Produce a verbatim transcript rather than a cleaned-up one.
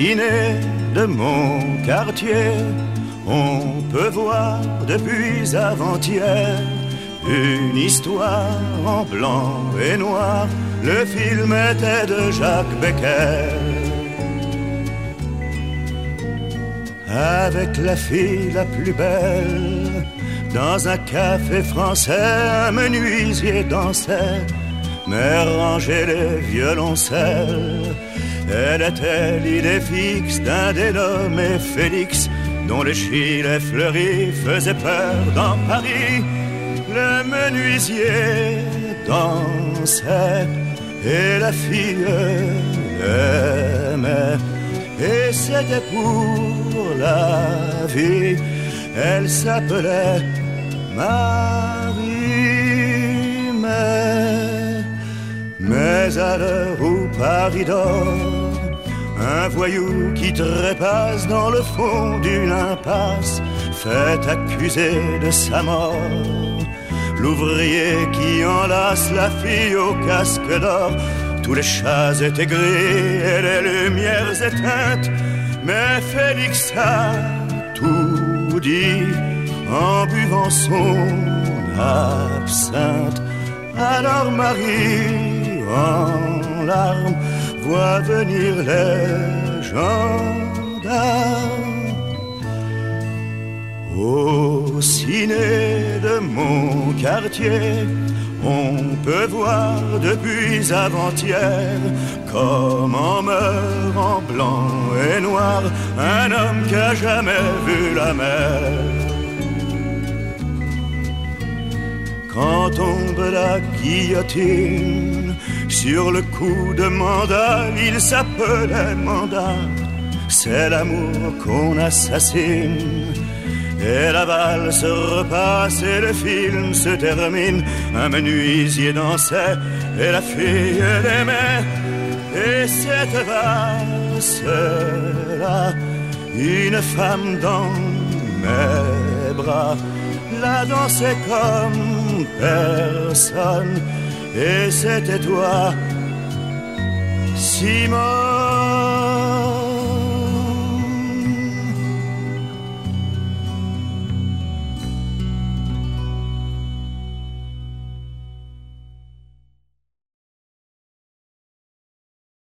ciné de mon quartier, on peut voir depuis avant-hier une histoire en blanc et noir. Le film était de Jacques Becker, avec la fille la plus belle. Dans un café français, un menuisier dansait, mais rangeait les violoncelles. Elle était l'idée fixe d'un dénommé Félix, dont les gilets fleuris faisaient peur dans Paris. Le menuisier dansait et la fille aimait, et c'était pour la vie. Elle s'appelait Marie, mais, mais à l'heure où Paris dort, un voyou qui trépasse dans le fond d'une impasse fait accuser de sa mort l'ouvrier qui enlace la fille au casque d'or. Tous les chats étaient gris et les lumières éteintes, mais Félix a tout dit en buvant son absinthe. Alors Marie, en larmes, voit venir les gendarmes. Au ciné de mon quartier, on peut voir depuis avant-hier comment meurt en blanc et noir un homme qui a jamais vu la mer. Quand tombe la guillotine sur le coup de mandat, il s'appelait mandat. C'est l'amour qu'on assassine. Et la balle se repasse et le film se termine. Un menuisier dansait et la fille l'aimait. Et cette valse-là, une femme dans mes bras la dansait comme personne. Et c'était toi, Simone.